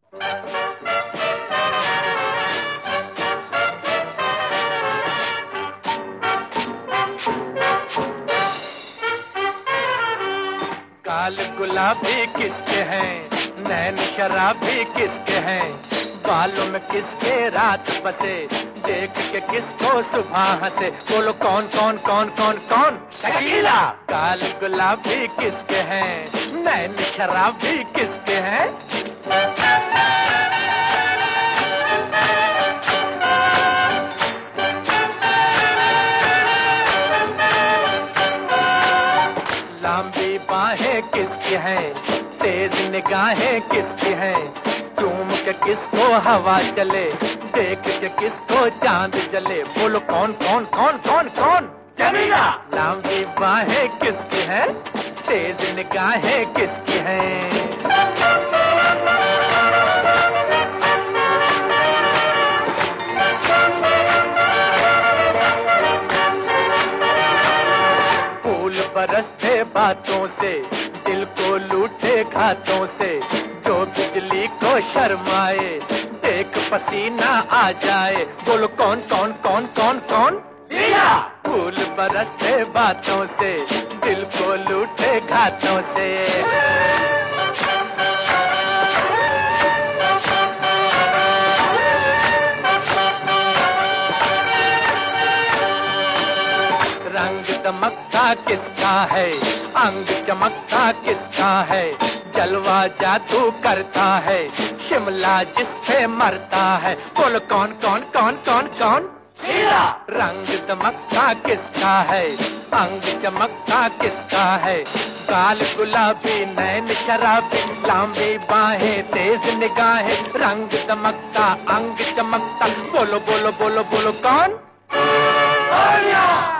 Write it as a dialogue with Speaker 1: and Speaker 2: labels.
Speaker 1: काल गुलाबी किसके हैं, नैन शराबी किसके हैं, बालों में किसके रात बसे, देख के किसको सुबह हंसे, बोलो कौन कौन कौन कौन कौन? शकीला। काल गुलाबी किसके हैं, नैन शराबी किसके हैं? लंबी बाहें किसकी हैं, तेज निगाहें किसकी हैं, चूम के किसको हवा चले, देख के किसको चांद जले, बोलो कौन कौन कौन कौन कौन? जमीला। लंबी बाहें किसकी हैं, तेज निगाहें किसकी हैं? बरसते बातों से, दिल को लूटे घातों से, जो बिजली को शर्माए, देख पसीना आ जाए, बोलो कौन कौन कौन कौन कौन? लिया। फूल बरसते बातों से, दिल को लूटे घातों से। रंग दमकता किसका है, अंग चमकता किसका है, जलवा जादू करता है, शिमला जिस पे मरता है, बोलो कौन कौन कौन कौन कौन? शीला। रंग दमकता किसका है, अंग चमकता किसका है, गाल गुलाबी नैन शराबी, लंबी बाहें तेज निगाहें, रंग दमकता अंग चमकता, बोलो बोलो बोलो बोलो कौन?